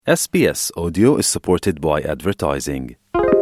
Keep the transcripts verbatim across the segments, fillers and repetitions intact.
S B S Audio is supported by advertising.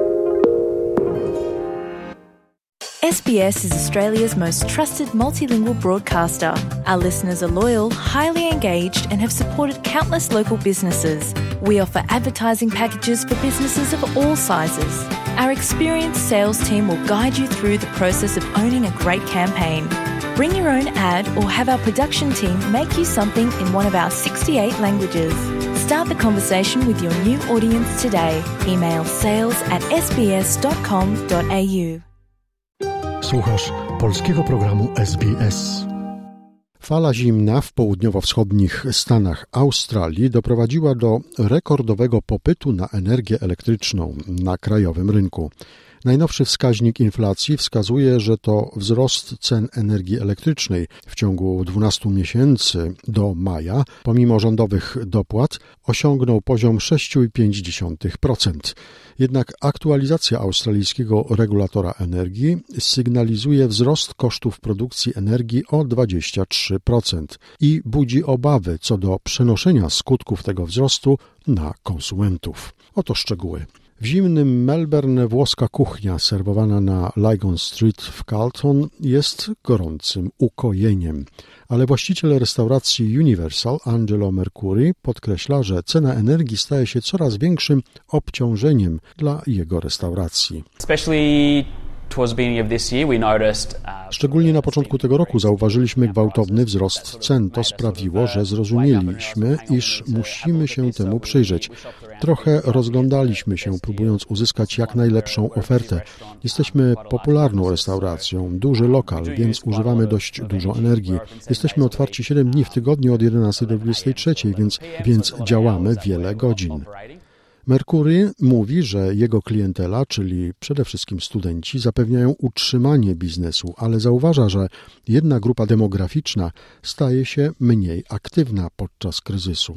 S B S is Australia's most trusted multilingual broadcaster. Our listeners are loyal, highly engaged, and have supported countless local businesses. We offer advertising packages for businesses of all sizes. Our experienced sales team will guide you through the process of owning a great campaign. Bring your own ad or have our production team make you something in one of our sixty-eight languages. Start the conversation with your new audience today. Email sales at s b s dot com dot a u. Słuchasz polskiego programu S B S. Fala zimna w południowo-wschodnich Stanach Australii doprowadziła do rekordowego popytu na energię elektryczną na krajowym rynku. Najnowszy wskaźnik inflacji wskazuje, że to wzrost cen energii elektrycznej w ciągu dwunastu miesięcy do maja, pomimo rządowych dopłat, osiągnął poziom sześć przecinek pięć procent. Jednak aktualizacja australijskiego regulatora energii sygnalizuje wzrost kosztów produkcji energii o dwadzieścia trzy procent i budzi obawy co do przenoszenia skutków tego wzrostu na konsumentów. Oto szczegóły. W zimnym Melbourne włoska kuchnia serwowana na Lygon Street w Carlton jest gorącym ukojeniem, ale właściciel restauracji Universal Angelo Mercuri podkreśla, że cena energii staje się coraz większym obciążeniem dla jego restauracji. Szczególnie na początku tego roku zauważyliśmy gwałtowny wzrost cen. To sprawiło, że zrozumieliśmy, iż musimy się temu przyjrzeć. Trochę rozglądaliśmy się, próbując uzyskać jak najlepszą ofertę. Jesteśmy popularną restauracją, duży lokal, więc używamy dość dużo energii. Jesteśmy otwarci siedem dni w tygodniu od jedenastej do dwudziestej trzeciej, więc, więc działamy wiele godzin. Mercury mówi, że jego klientela, czyli przede wszystkim studenci, zapewniają utrzymanie biznesu, ale zauważa, że jedna grupa demograficzna staje się mniej aktywna podczas kryzysu.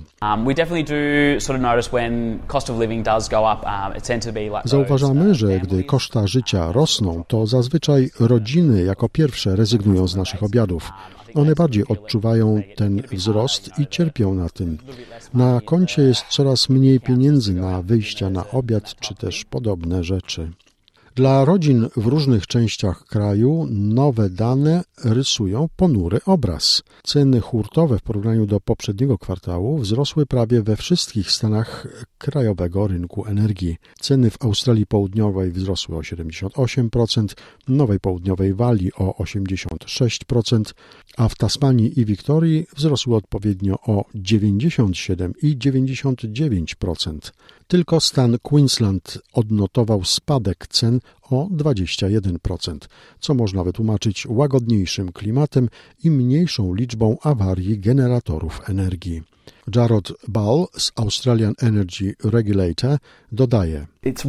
Zauważamy, że gdy koszta życia rosną, to zazwyczaj rodziny jako pierwsze rezygnują z naszych obiadów. One bardziej odczuwają ten wzrost i cierpią na tym. Na koncie jest coraz mniej pieniędzy na wyjścia na obiad czy też podobne rzeczy. Dla rodzin w różnych częściach kraju nowe dane rysują ponury obraz. Ceny hurtowe w porównaniu do poprzedniego kwartału wzrosły prawie we wszystkich stanach krajowego rynku energii. Ceny w Australii Południowej wzrosły o siedemdziesiąt osiem procent, Nowej Południowej Walii o osiemdziesiąt sześć procent, a w Tasmanii i Wiktorii wzrosły odpowiednio o dziewięćdziesiąt siedem i dziewięćdziesiąt dziewięć procent. Tylko stan Queensland odnotował spadek cen o dwadzieścia jeden procent, co można wytłumaczyć łagodniejszym klimatem i mniejszą liczbą awarii generatorów energii. Jarrod Ball z Australian Energy Regulator dodaje: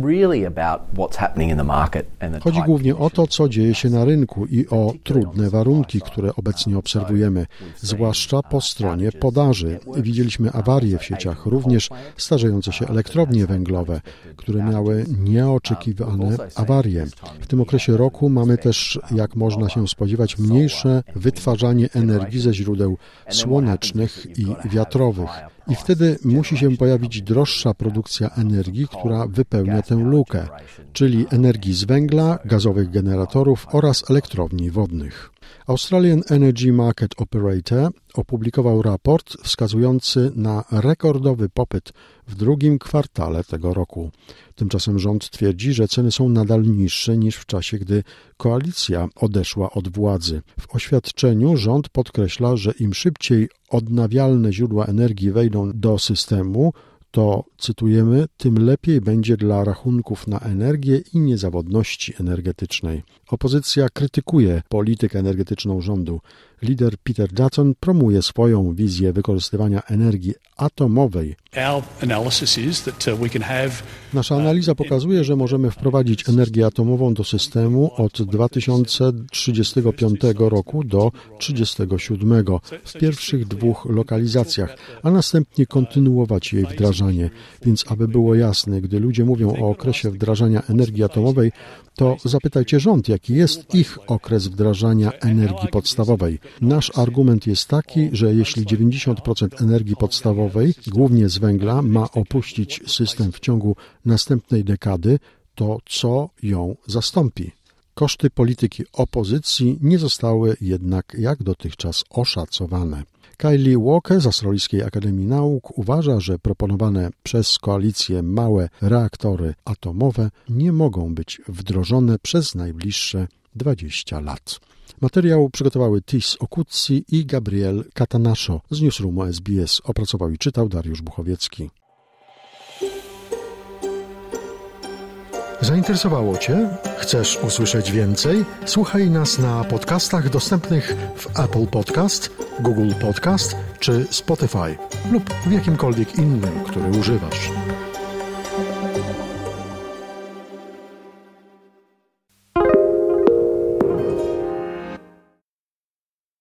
Chodzi głównie o to, co dzieje się na rynku i o trudne warunki, które obecnie obserwujemy, zwłaszcza po stronie podaży. Widzieliśmy awarie w sieciach, również starzejące się elektrownie węglowe, które miały nieoczekiwane awarie. W tym okresie roku mamy też, jak można się spodziewać, mniejsze wytwarzanie energii ze źródeł słonecznych i wiatrowych. I wtedy musi się pojawić droższa produkcja energii, która wypełnia tę lukę, czyli energii z węgla, gazowych generatorów oraz elektrowni wodnych. Australian Energy Market Operator opublikował raport wskazujący na rekordowy popyt w drugim kwartale tego roku. Tymczasem rząd twierdzi, że ceny są nadal niższe niż w czasie, gdy koalicja odeszła od władzy. W oświadczeniu rząd podkreśla, że im szybciej odnawialne źródła energii wejdą do systemu, to, cytujemy, tym lepiej będzie dla rachunków na energię i niezawodności energetycznej. Opozycja krytykuje politykę energetyczną rządu. Lider Peter Dutton promuje swoją wizję wykorzystywania energii atomowej. Nasza analiza pokazuje, że możemy wprowadzić energię atomową do systemu od dwa tysiące trzydziestego piątego roku do trzydziestego siódmego w pierwszych dwóch lokalizacjach, a następnie kontynuować jej wdrażanie. Więc aby było jasne, gdy ludzie mówią o okresie wdrażania energii atomowej, to zapytajcie rząd, jaki jest ich okres wdrażania energii podstawowej. Nasz argument jest taki, że jeśli dziewięćdziesiąt procent energii podstawowej, głównie z węgla, ma opuścić system w ciągu następnej dekady, to co ją zastąpi? Koszty polityki opozycji nie zostały jednak jak dotychczas oszacowane. Kylie Walker z Australijskiej Akademii Nauk uważa, że proponowane przez koalicję małe reaktory atomowe nie mogą być wdrożone przez najbliższe dwadzieścia lat. Materiał przygotowały Tis Okutsi i Gabriel Catanascio z Newsroomu S B S. Opracował i czytał Dariusz Buchowiecki. Zainteresowało Cię? Chcesz usłyszeć więcej? Słuchaj nas na podcastach dostępnych w Apple Podcast, Google Podcast czy Spotify lub w jakimkolwiek innym, który używasz.